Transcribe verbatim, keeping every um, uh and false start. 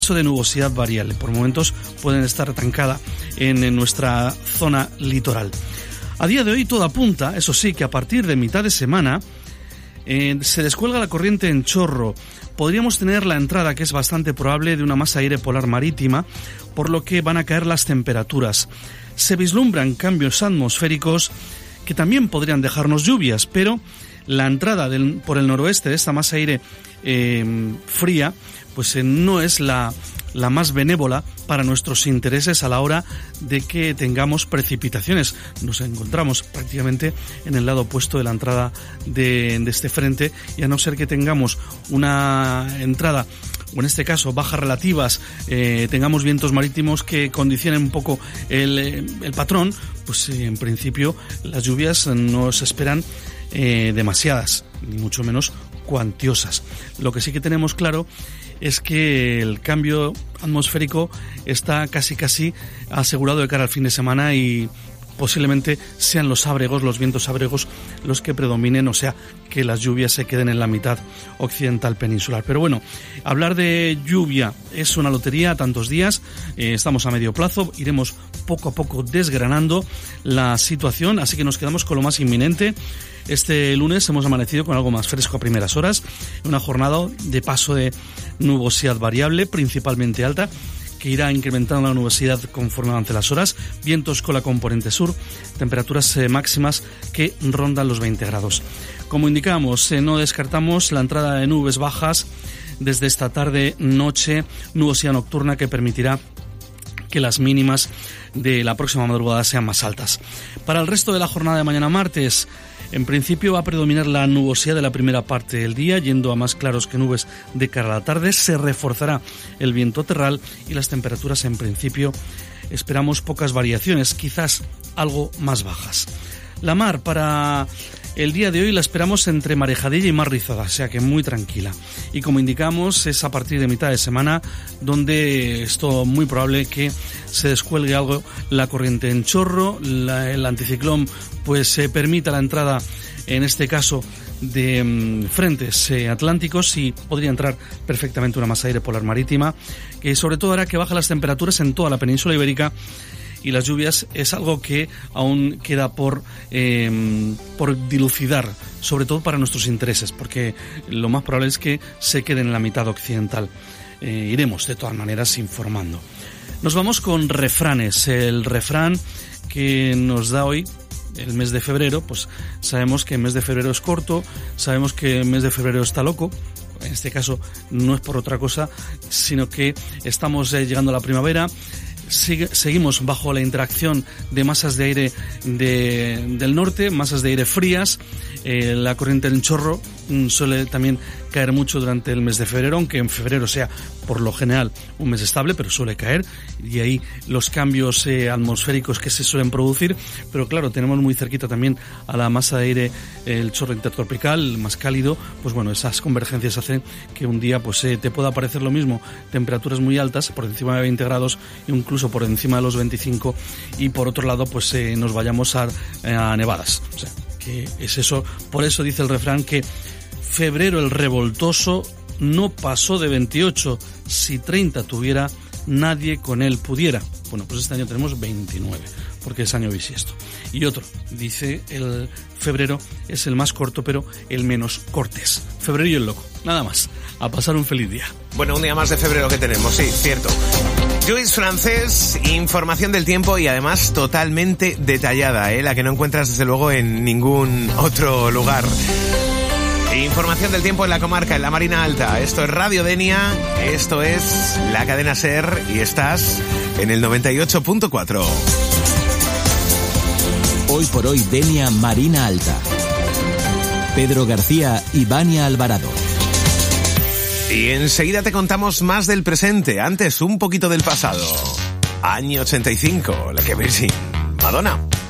de nubosidad variable. Por momentos pueden estar atancada en, en nuestra zona litoral. A día de hoy todo apunta, eso sí, que a partir de mitad de semana eh, se descuelga la corriente en chorro. Podríamos tener la entrada, que es bastante probable, de una masa de aire polar marítima, por lo que van a caer las temperaturas. Se vislumbran cambios atmosféricos que también podrían dejarnos lluvias, pero la entrada del, por el noroeste de esta masa de aire eh, fría pues eh, no es la, la más benévola para nuestros intereses a la hora de que tengamos precipitaciones. Nos encontramos prácticamente en el lado opuesto de la entrada de, de este frente, y a no ser que tengamos una entrada, o en este caso bajas relativas, eh, tengamos vientos marítimos que condicionen un poco el, el patrón, pues eh, en principio las lluvias no se esperan eh, demasiadas, ni mucho menos cuantiosas. Lo que sí que tenemos claro es que el cambio atmosférico está casi casi asegurado de cara al fin de semana, y posiblemente sean los ábregos, los vientos ábregos los que predominen, o sea, que las lluvias se queden en la mitad occidental peninsular. Pero bueno, hablar de lluvia es una lotería a tantos días, eh, estamos a medio plazo, iremos poco a poco desgranando la situación, así que nos quedamos con lo más inminente. Este lunes hemos amanecido con algo más fresco a primeras horas, una jornada de paso de nubosidad variable, principalmente alta, que irá incrementando la nubosidad conforme avance las horas, vientos con la componente sur, temperaturas eh, máximas que rondan los veinte grados. Como indicamos, eh, no descartamos la entrada de nubes bajas desde esta tarde, noche, nubosidad nocturna que permitirá que las mínimas de la próxima madrugada sean más altas. Para el resto de la jornada de mañana martes, en principio va a predominar la nubosidad de la primera parte del día, yendo a más claros que nubes de cara a la tarde. Se reforzará el viento terral y las temperaturas, en principio, esperamos pocas variaciones, quizás algo más bajas. La mar para el día de hoy la esperamos entre marejadilla y mar rizada, o sea que muy tranquila. Y como indicamos, es a partir de mitad de semana donde es todo muy probable que se descuelgue algo la corriente en chorro, la, el anticiclón pues se eh, permita la entrada, en este caso, de um, frentes eh, atlánticos, y podría entrar perfectamente una masa de aire polar marítima, que sobre todo hará que bajen las temperaturas en toda la península ibérica. Y las lluvias es algo que aún queda por eh, por dilucidar, sobre todo para nuestros intereses, porque lo más probable es que se queden en la mitad occidental. Eh, iremos de todas maneras informando. Nos vamos con refranes. El refrán que nos da hoy el mes de febrero, pues sabemos que el mes de febrero es corto, sabemos que el mes de febrero está loco. En este caso no es por otra cosa, sino que estamos eh, llegando a la primavera. Sigue, seguimos bajo la interacción de masas de aire de, del norte, masas de aire frías. Eh, la corriente en chorro mm, suele también caer mucho durante el mes de febrero, aunque en febrero sea por lo general un mes estable, pero suele caer, y ahí los cambios eh, atmosféricos que se suelen producir. Pero claro, tenemos muy cerquita también a la masa de aire, eh, el chorro intertropical, más cálido. Pues bueno, esas convergencias hacen que un día pues eh, te pueda parecer lo mismo, temperaturas muy altas, por encima de veinte grados, incluso por encima de los veinticinco, y por otro lado pues eh, nos vayamos a, a nevadas. O sea, que es eso. Por eso dice el refrán que febrero el revoltoso no pasó de veintiocho, si treinta tuviera nadie con él pudiera. Bueno, pues este año tenemos veintinueve, porque es año bisiesto. Y otro, dice el febrero es el más corto, pero el menos cortés. Febrero y el loco, nada más. A pasar un feliz día. Bueno, un día más de febrero que tenemos, sí, cierto. Lluís Francés, información del tiempo, y además totalmente detallada, ¿eh? La que no encuentras desde luego en ningún otro lugar. Información del tiempo en la comarca, en la Marina Alta. Esto es Radio Denia, esto es la cadena SER, y estás en el noventa y ocho punto cuatro. Hoy por hoy, Denia Marina Alta. Pedro García y Vania Alvarado. Y enseguida te contamos más del presente, antes un poquito del pasado. Año ochenta y cinco, la que ves, Madonna.